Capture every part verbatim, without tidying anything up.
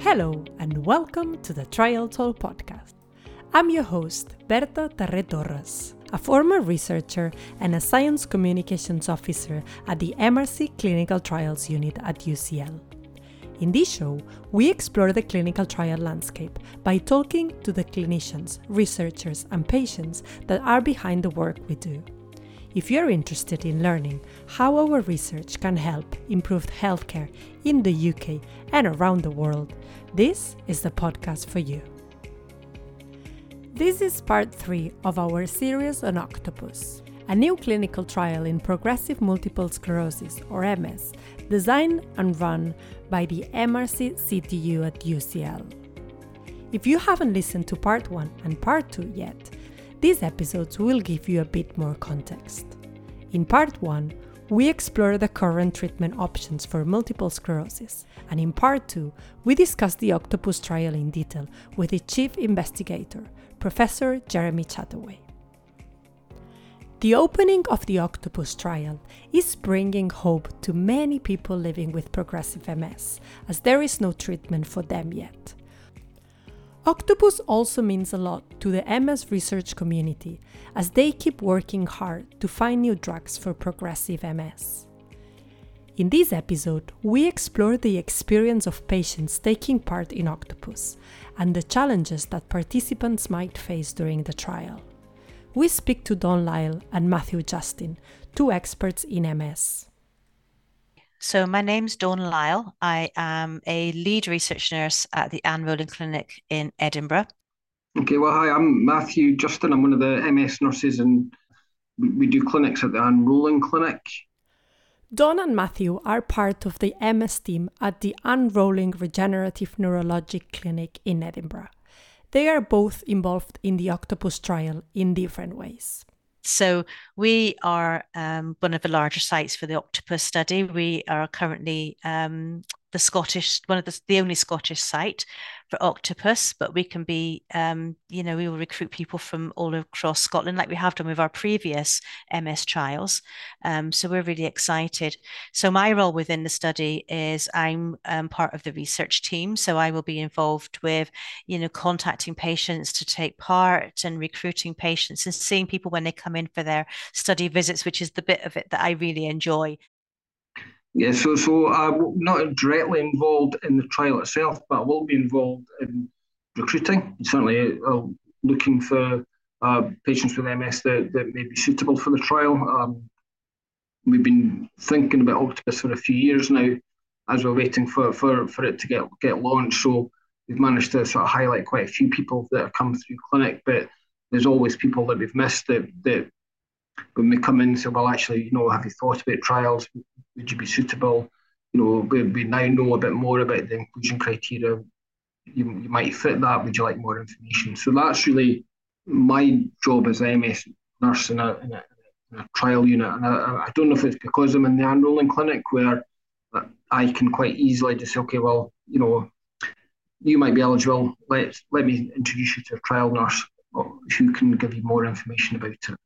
Hello and welcome to the Trial Talk podcast. I'm your host, Berta Tarre Torres, a former researcher and a science communications officer at the M R C Clinical Trials Unit at U C L. In this show, we explore the clinical trial landscape by talking to the clinicians, researchers, and patients that are behind the work we do. If you're interested in learning how our research can help improve healthcare in the U K and around the world, this is the podcast for you. This is part three of our series on Octopus, a new clinical trial in progressive multiple sclerosis, or M S, designed and run by the M R C C T U at U C L. If you haven't listened to part one and part two yet, these episodes will give you a bit more context. In part one, we explore the current treatment options for multiple sclerosis, and in part two, we discuss the Octopus trial in detail with its chief investigator, Professor Jeremy Chataway. The opening of the Octopus trial is bringing hope to many people living with progressive M S, as there is no treatment for them yet. Octopus also means a lot to the M S research community, as they keep working hard to find new drugs for progressive M S. In this episode, we explore the experience of patients taking part in Octopus and the challenges that participants might face during the trial. We speak to Dawn Lyle and Matthew Justin, two experts in M S. So my name's Dawn Lyle. I am a lead research nurse at the Anne Rowling Clinic in Edinburgh. Okay, well, hi, I'm Matthew Justin. I'm one of the M S nurses, and we, we do clinics at the Anne Rowling Clinic. Dawn and Matthew are part of the M S team at the Anne Rowling Regenerative Neurologic Clinic in Edinburgh. They are both involved in the Octopus trial in different ways. So we are um, one of the larger sites for the Octopus study. We are currently um, the Scottish, one of the, the only Scottish site for Octopus, but we can be, um, you know, we will recruit people from all across Scotland like we have done with our previous M S trials. Um, so we're really excited. So my role within the study is I'm um, part of the research team. So I will be involved with, you know, contacting patients to take part and recruiting patients and seeing people when they come in for their study visits, which is the bit of it that I really enjoy. Yeah, so so I'm not directly involved in the trial itself, but I will be involved in recruiting. Certainly, uh, looking for uh, patients with M S that, that may be suitable for the trial. Um, we've been thinking about Octopus for a few years now, as we're waiting for, for, for it to get get launched. So we've managed to sort of highlight quite a few people that have come through clinic, but there's always people that we've missed that that when we come in and say, well, actually, you know, have you thought about trials? Would you be suitable? You know, we, we now know a bit more about the inclusion criteria. You, you might fit that. Would you like more information? So that's really my job as an M S nurse in a, in a, in a trial unit. And I, I don't know if it's because I'm in the Anne Rowling Clinic where I can quite easily just say, okay, well, you know, you might be eligible. Let, let me introduce you to a trial nurse who can give you more information about it.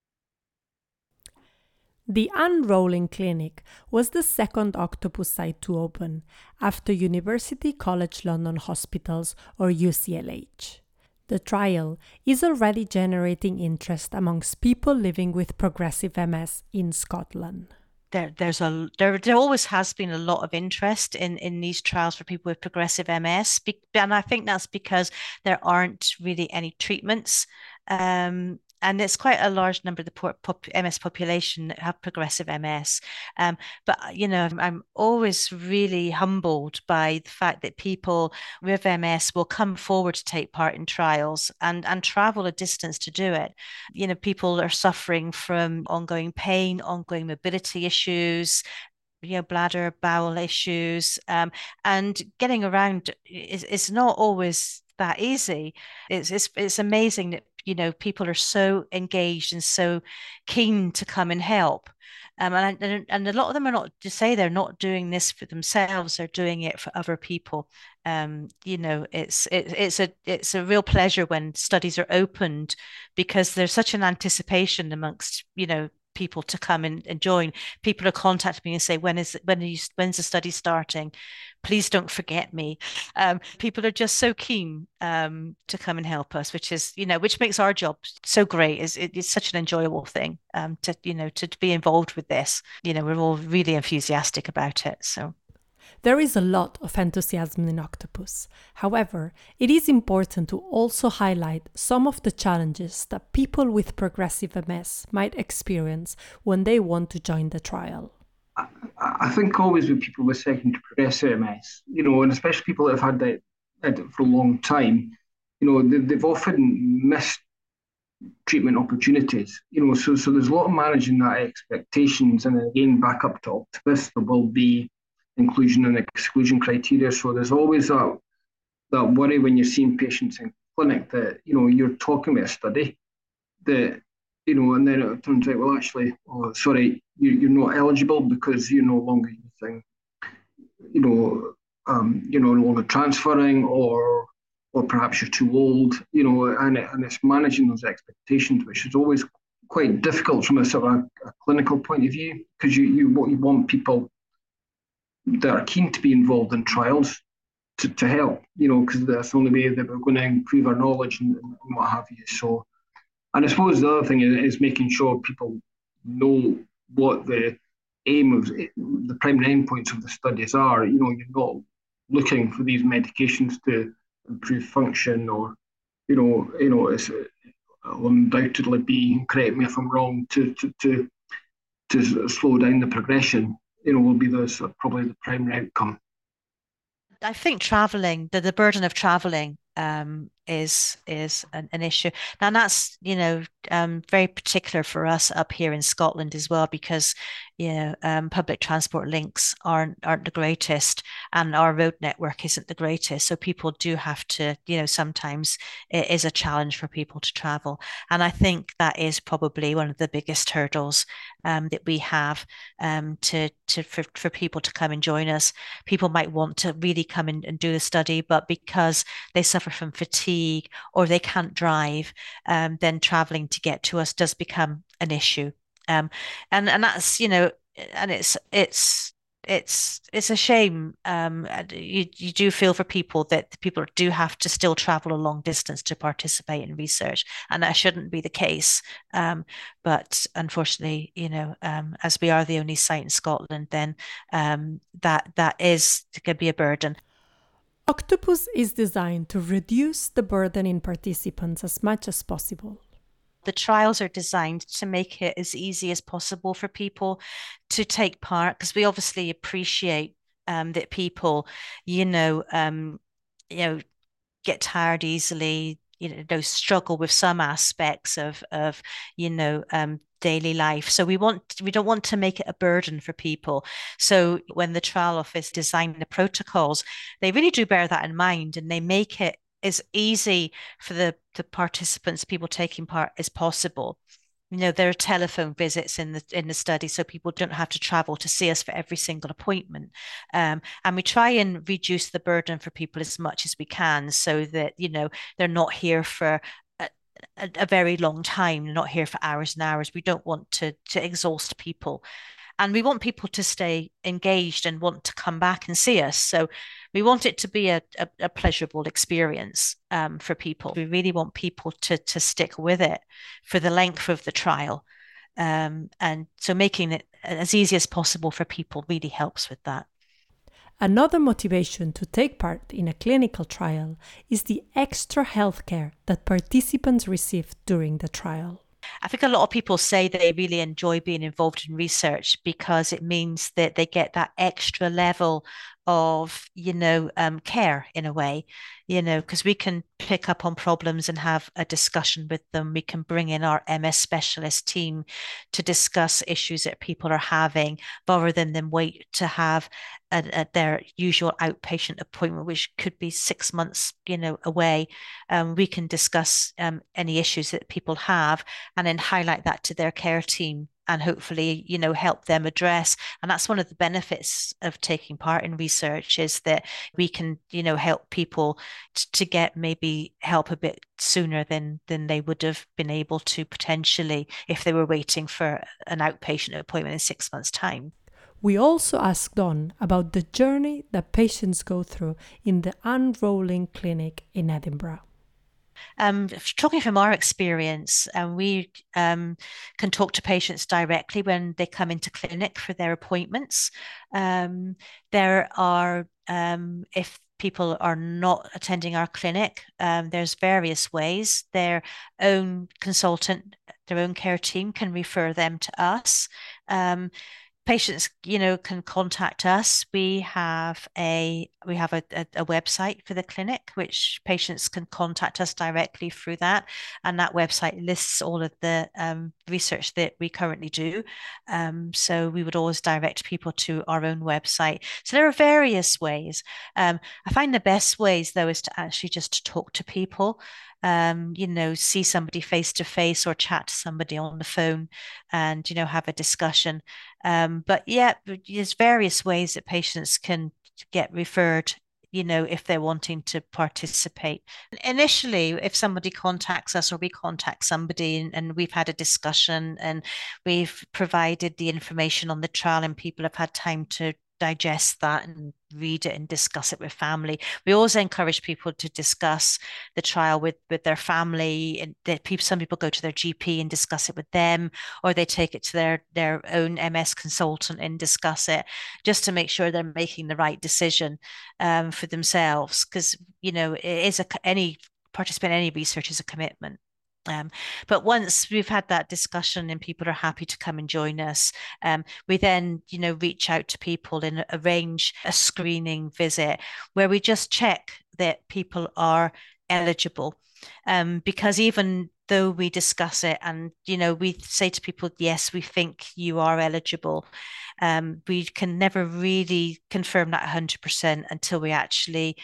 The Anne Rowling Clinic was the second Octopus site to open after University College London Hospitals, or U C L H. The trial is already generating interest amongst people living with progressive M S in Scotland. There, there's a there, there always has been a lot of interest in, in these trials for people with progressive M S, and I think that's because there aren't really any treatments. Um, And it's quite a large number of the pop M S population that have progressive M S. Um, but, you know, I'm, I'm always really humbled by the fact that people with M S will come forward to take part in trials and, and travel a distance to do it. You know, people are suffering from ongoing pain, ongoing mobility issues, you know, bladder, bowel issues, um, and getting around is, is not always that easy. It's, it's, it's amazing that, you know, people are so engaged and so keen to come and help. Um, and, and and a lot of them are not to say they're not doing this for themselves; they're doing it for other people. Um, you know, it's it, it's a it's a real pleasure when studies are opened because there's such an anticipation amongst, you know, people to come and, and join. People are contacting me and say, when is when are you when's the study starting? Please don't forget me. Um, people are just so keen um, to come and help us, which is, you know, which makes our job so great. Is it, it's such an enjoyable thing um, to, you know, to, to be involved with this. You know, we're all really enthusiastic about it. So. There is a lot of enthusiasm in Octopus. However, it is important to also highlight some of the challenges that people with progressive M S might experience when they want to join the trial. I, I think always with people with secondary progressive M S, you know, and especially people that have had that, had it for a long time, you know, they, they've often missed treatment opportunities, you know, so so there's a lot of managing that expectations, and again, back up to Octopus, there will be inclusion and exclusion criteria. So there's always that that worry when you're seeing patients in clinic that, you know, you're talking about a study that, you know, and then it turns out, well, actually, oh, sorry, you, you're not eligible because you're no longer using, you know, um, you're no longer transferring, or or perhaps you're too old, you know, and, it, and it's managing those expectations, which is always quite difficult from a sort of a, a clinical point of view, because you, you, what you want people that are keen to be involved in trials to, to help, you know, because that's the only way that we're going to improve our knowledge and, and what have you. So, and I suppose the other thing is, is making sure people know what the aim of the primary endpoints of the studies are. You know, you're not looking for these medications to improve function, or, you know, you know, it's, it'll undoubtedly be, correct me if I'm wrong, to to to, to slow down the progression, you know, will be the sort of probably the primary outcome. I think traveling, the, the burden of traveling um, is is an, an issue. Now that's, you know, um, very particular for us up here in Scotland as well, because, you know, um, public transport links aren't aren't the greatest, and our road network isn't the greatest. So people do have to, you know, sometimes it is a challenge for people to travel. And I think that is probably one of the biggest hurdles um, that we have um, to to for, for people to come and join us. People might want to really come in and do the study, but because they suffer from fatigue or they can't drive, um, then traveling to get to us does become an issue. Um, and and that's, you know, and it's it's it's it's a shame. Um, you you do feel for people that people do have to still travel a long distance to participate in research, and that shouldn't be the case. Um, but unfortunately, you know, um, as we are the only site in Scotland, then um, that that is could be a burden. Octopus is designed to reduce the burden in participants as much as possible. The trials are designed to make it as easy as possible for people to take part, because we obviously appreciate um, that people, you know, um, you know, get tired easily, you know, struggle with some aspects of of, you know, um, daily life. So we want we don't want to make it a burden for people. So when the trial office design the protocols, they really do bear that in mind, and they make it as easy for the, the participants, people taking part, as possible. You know, there are telephone visits in the in the study, so people don't have to travel to see us for every single appointment. Um, and we try and reduce the burden for people as much as we can, so that, you know, they're not here for a, a, a very long time, not here for hours and hours. We don't want to to exhaust people. And we want people to stay engaged and want to come back and see us. So we want it to be a, a, a pleasurable experience um, for people. We really want people to, to stick with it for the length of the trial. Um, and so making it as easy as possible for people really helps with that. Another motivation to take part in a clinical trial is the extra healthcare that participants receive during the trial. I think a lot of people say that they really enjoy being involved in research because it means that they get that extra level of, you know, um, care in a way, you know, because we can pick up on problems and have a discussion with them. We can bring in our M S specialist team to discuss issues that people are having, rather than them wait to have a, a, their usual outpatient appointment, which could be six months, you know, away. Um, we can discuss um, any issues that people have, and then highlight that to their care team, and hopefully, you know, help them address. And that's one of the benefits of taking part in research, is that we can, you know, help people t- to get maybe maybe help a bit sooner than than they would have been able to potentially if they were waiting for an outpatient appointment in six months' time. We also asked Dawn about the journey that patients go through in the Unrolling Clinic in Edinburgh. Um, talking from our experience, um, we um, can talk to patients directly when they come into clinic for their appointments. Um, there are, um, if people are not attending our clinic, um, there's various ways. Their own consultant, their own care team can refer them to us. Um, Patients, you know, can contact us. We have a we have a, a, a website for the clinic, which patients can contact us directly through that, and that website lists all of the um, research that we currently do. Um, so we would always direct people to our own website. So there are various ways. Um, I find the best ways though is to actually just to talk to people. Um, you know, see somebody face to face or chat to somebody on the phone, and you know, have a discussion. Um, but yeah, there's various ways that patients can get referred, you know, if they're wanting to participate. Initially, if somebody contacts us or we contact somebody and, and we've had a discussion and we've provided the information on the trial and people have had time to digest that and read it and discuss it with family. We always encourage people to discuss the trial with with their family, and that people some people go to their G P and discuss it with them, or they take it to their their own M S consultant and discuss it, just to make sure they're making the right decision um, for themselves. Because you know it is a any participant in any research is a commitment. Um, but once we've had that discussion and people are happy to come and join us, um, we then, you know, reach out to people and arrange a screening visit where we just check that people are eligible. Um, because even though we discuss it and, you know, we say to people, yes, we think you are eligible, um, we can never really confirm that one hundred percent until we actually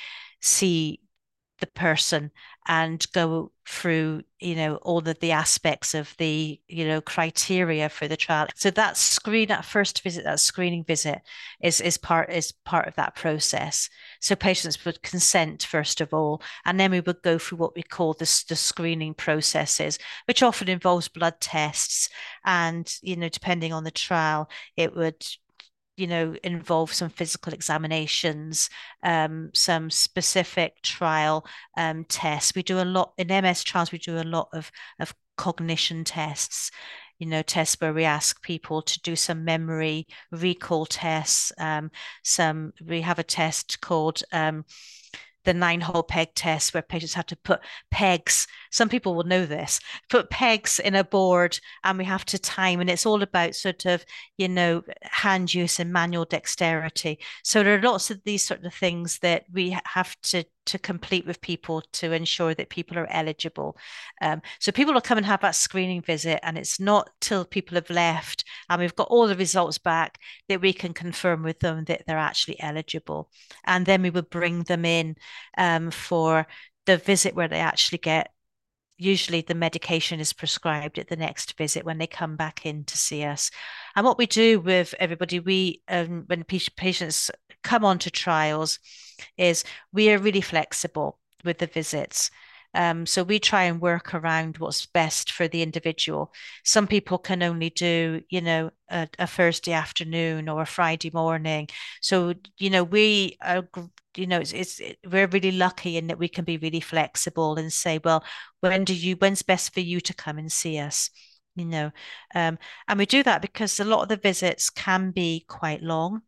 see the person and go through, you know, all of the aspects of the, you know, criteria for the trial. So that screen, that first visit, that screening visit is is part is part of that process. So patients would consent first of all, and then we would go through what we call the, the screening processes, which often involves blood tests. And, you know, depending on the trial, it would you know, involve some physical examinations, um, some specific trial um, tests. We do a lot in M S trials. We do a lot of of cognition tests. You know, tests where we ask people to do some memory recall tests. Um, some we have a test called um, the nine hole peg test, where patients have to put pegs. Some people will know this, put pegs in a board, and we have to time, and it's all about sort of, you know, hand use and manual dexterity. So there are lots of these sort of things that we have to to complete with people to ensure that people are eligible. Um, so people will come and have that screening visit, and it's not till people have left and we've got all the results back that we can confirm with them that they're actually eligible. And then we would bring them in um, for the visit where they actually get, usually the medication is prescribed at the next visit when they come back in to see us. And what we do with everybody, we um, when patients come onto trials, is we are really flexible with the visits. Um, so we try and work around what's best for the individual. Some people can only do, you know, a, a Thursday afternoon or a Friday morning. So, you know, we are, you know, it's, it's we're really lucky in that we can be really flexible and say, well, when do you, when's best for you to come and see us? You know, um, and we do that because a lot of the visits can be quite long.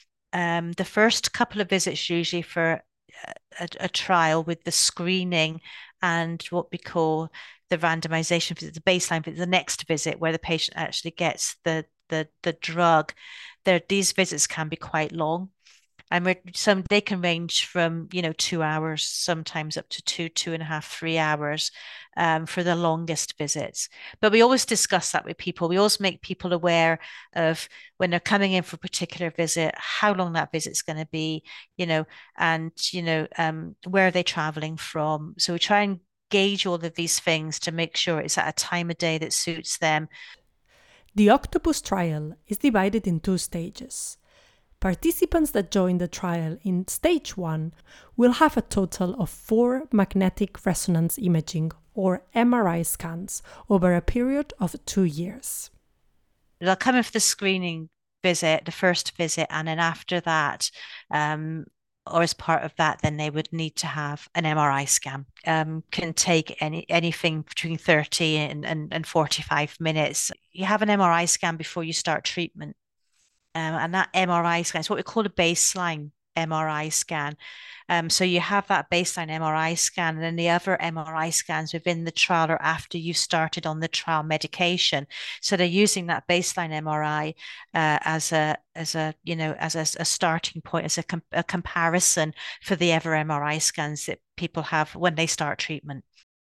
Um, the first couple of visits usually for a, a trial with the screening and what we call the randomization visit, the baseline visit, the next visit where the patient actually gets the the the drug. There, these visits can be quite long. And we're, some they can range from, you know, two hours, sometimes up to two, two and a half, three hours um, for the longest visits. But we always discuss that with people. We always make people aware of when they're coming in for a particular visit, how long that visit's going to be, you know, and, you know, um, where are they traveling from. So we try and gauge all of these things to make sure it's at a time of day that suits them. The Octopus trial is divided in two stages. Participants that join the trial in stage one will have a total of four magnetic resonance imaging or M R I scans over a period of two years. They'll come in for the screening visit, the first visit, and then after that, um, or as part of that, then they would need to have an M R I scan. Um, can take any anything between thirty and, and, and forty-five minutes. You have an M R I scan before you start treatment. Um, and that M R I scan is what we call a baseline M R I scan. Um, so you have that baseline M R I scan, and then the other M R I scans within the trial or after you've started on the trial medication. So they're using that baseline M R I uh, as a as a you know as a, a starting point, as a, com a comparison for the other M R I scans that people have when they start treatment.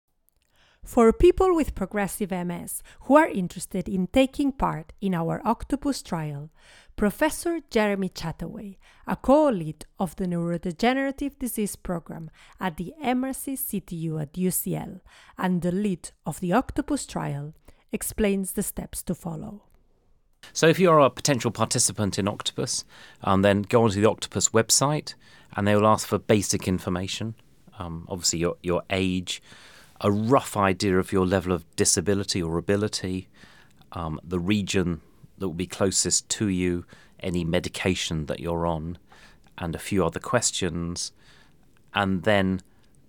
For people with progressive M S who are interested in taking part in our Octopus trial, Professor Jeremy Chataway, a co-lead of the Neurodegenerative Disease Program at the M R C C T U at U C L and the lead of the Octopus trial, explains the steps to follow. So if you're a potential participant in Octopus, um, then go onto the Octopus website and they will ask for basic information, um, obviously your, your age, a rough idea of your level of disability or ability, um, the region that will be closest to you, any medication that you're on, and a few other questions. And then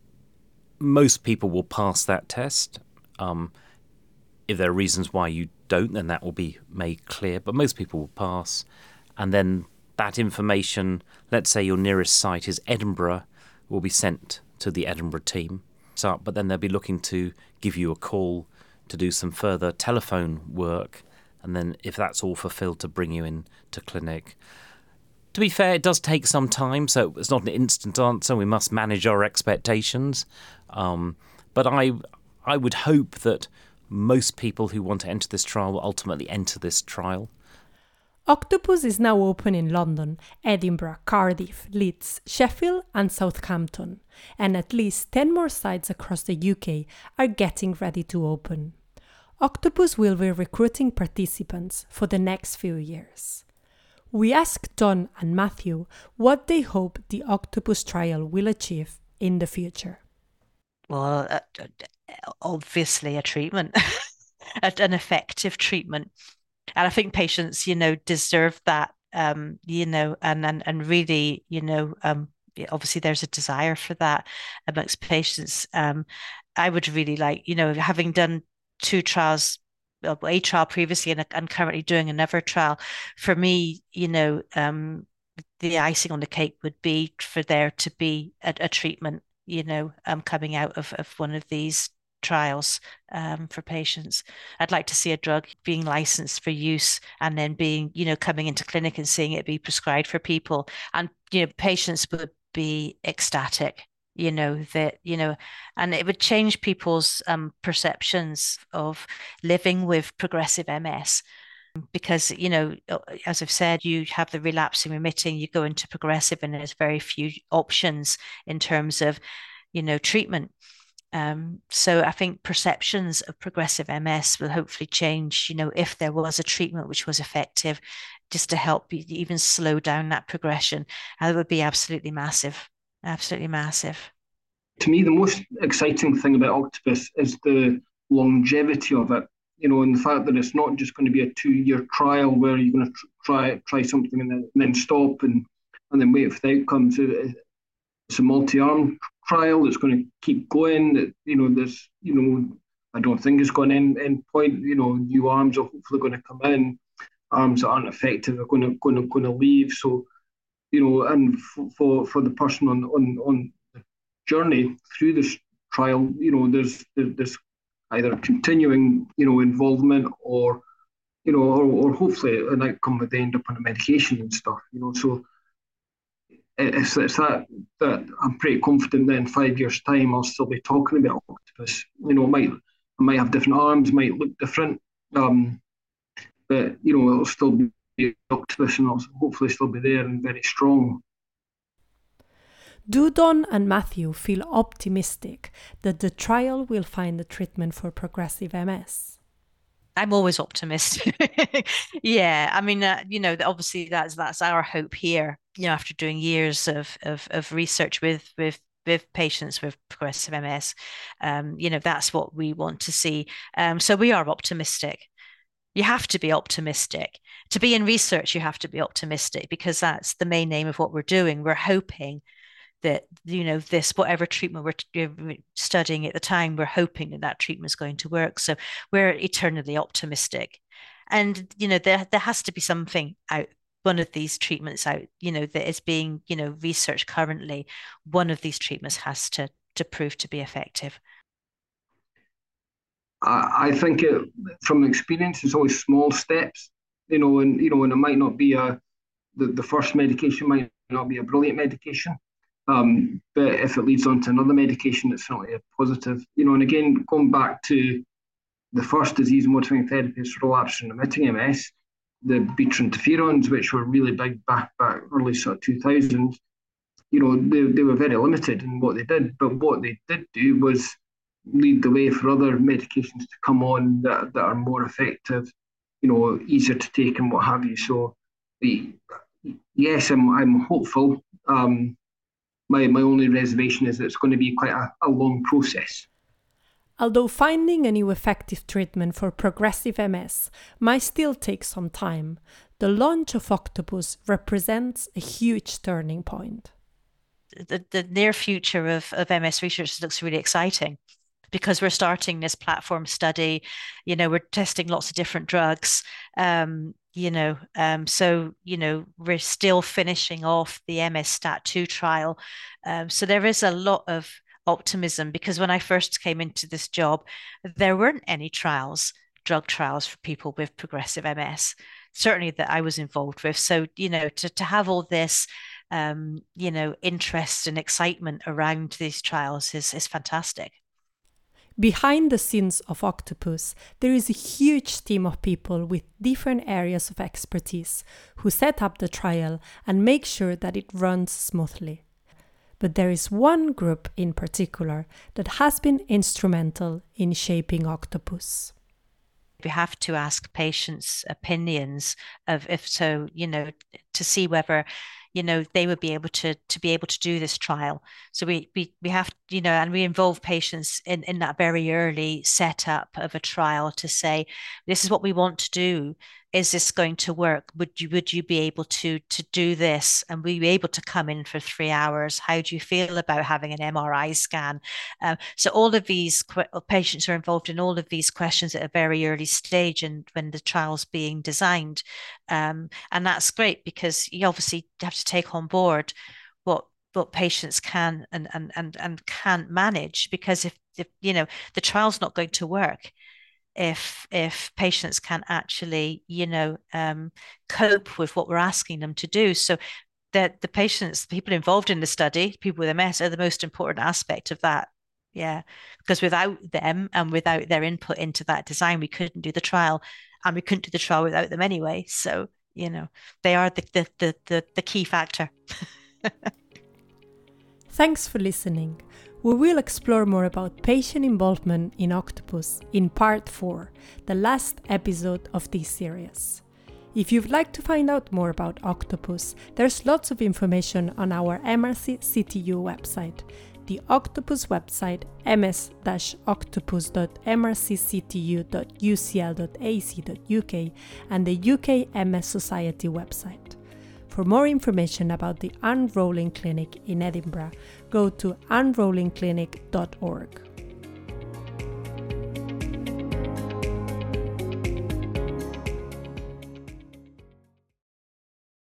most people will pass that test. Um, if there are reasons why you don't, then that will be made clear. But most people will pass. And then that information, let's say your nearest site is Edinburgh, will be sent to the Edinburgh team. So, but then they'll be looking to give you a call to do some further telephone work. And then if that's all fulfilled, to bring you in to clinic. To be fair, it does take some time, so it's not an instant answer. We must manage our expectations. Um, but I, I would hope that most people who want to enter this trial will ultimately enter this trial. Octopus is now open in London, Edinburgh, Cardiff, Leeds, Sheffield and Southampton, and at least ten more sites across the U K are getting ready to open. Octopus will be recruiting participants for the next few years. We asked Don and Matthew what they hope the Octopus trial will achieve in the future. Well, uh, obviously a treatment, an effective treatment. And I think patients, you know, deserve that, um, you know, and, and, and really, you know, um, obviously there's a desire for that amongst patients. Um, I would really like, you know, having done two trials, a trial previously and, and currently doing another trial, for me, you know, um, the icing on the cake would be for there to be a, a treatment, you know, um, coming out of, of one of these trials um, for patients. I'd like to see a drug being licensed for use and then being, you know, coming into clinic and seeing it be prescribed for people. And, you know, patients would be ecstatic. You know, that, you know, and it would change people's um, perceptions of living with progressive M S because, you know, as I've said, you have the relapsing remitting, you go into progressive and there's very few options in terms of, you know, treatment. Um, so I think perceptions of progressive M S will hopefully change, you know, if there was a treatment which was effective just to help even slow down that progression. And it would be absolutely massive. Absolutely massive. To me, the most exciting thing about Octopus is the longevity of it, you know, and the fact that it's not just going to be a two-year trial where you're going to try try something and then, and then stop and, and then wait for the outcomes. It's a multi-arm trial that's going to keep going. You know, there's, you know, I don't think it's going to end, end point. You know, new arms are hopefully going to come in. Arms that aren't effective are going to going to going to leave. So, you know, and for for the person on on on the journey through this trial, you know, there's there's either continuing, you know, involvement or, you know, or, or hopefully an outcome where they end up on a medication and stuff, you know. So it's, it's that that I'm pretty confident that in five years' time I'll still be talking about Octopus. You know, it might I might have different arms, might look different, um, but you know, it'll still be Octopus and I'll hopefully still be there and very strong. Do Don and Matthew feel optimistic that the trial will find a treatment for progressive M S? I'm always optimistic. Yeah, I mean, uh, you know, obviously that's that's our hope here. You know, after doing years of of of research with with with patients with progressive M S, um, you know, that's what we want to see. Um, so we are optimistic. You have to be optimistic. To be in research, you have to be optimistic because that's the main aim of what we're doing. We're hoping that, you know, this, whatever treatment we're studying at the time, we're hoping that that treatment is going to work. So we're eternally optimistic. And, you know, there, there has to be something out, one of these treatments out, you know, that is being, you know, researched currently. One of these treatments has to, to prove to be effective. I, I think it, from experience, it's always small steps, you know, and, you know, and it might not be a, the, the first medication might not be a brilliant medication. Um, but if it leads on to another medication, it's certainly a positive. You know, and again, going back to the first disease-modifying therapies for relapsed and remitting M S, the beta interferons, which were really big back back early sort of two thousands, you know, they, they were very limited in what they did. But what they did do was lead the way for other medications to come on that, that are more effective, you know, easier to take and what have you. So, the, yes, I'm I'm hopeful. Um, My, my only reservation is that it's going to be quite a, a long process. Although finding a new effective treatment for progressive M S might still take some time, the launch of Octopus represents a huge turning point. The, the near future of, of M S research looks really exciting because we're starting this platform study. You know, we're testing lots of different drugs. Um, You know, um, so, you know, we're still finishing off the M S STAT two trial. Um, so there is a lot of optimism because when I first came into this job, there weren't any trials, drug trials for people with progressive M S, certainly that I was involved with. So, you know, to, to have all this, um, you know, interest and excitement around these trials is, is fantastic. Behind the scenes of Octopus, there is a huge team of people with different areas of expertise who set up the trial and make sure that it runs smoothly. But there is one group in particular that has been instrumental in shaping Octopus. We have to ask patients' opinions of if so, you know, to see whether, you know, they would be able to to be able to do this trial. So we we we have, you know, and we involve patients in, in that very early setup of a trial to say, this is what we want to do. Is this going to work? Would you would you be able to to do this? And will you be able to come in for three hours? How do you feel about having an M R I scan? Um, so all of these qu- patients are involved in all of these questions at a very early stage and when the trial's being designed. Um, and that's great because you obviously have to take on board what what patients can and and and, and can't manage, because if, if you know the trial's not going to work if if patients can actually, you know, um, cope with what we're asking them to do. So that the patients, the people involved in the study, people with M S, are the most important aspect of that. Yeah, because without them and without their input into that design, we couldn't do the trial, and we couldn't do the trial without them anyway. So, you know, they are the the the the, the key factor. Thanks for listening. We will explore more about patient involvement in Octopus in part four, the last episode of this series. If you'd like to find out more about Octopus, there's lots of information on our M R C C T U website. The Octopus website, m s dash octopus dot m r c c t u dot u c l dot a c dot u k, and the U K M S Society website. For more information about the Unrolling Clinic in Edinburgh, go to unrolling clinic dot org.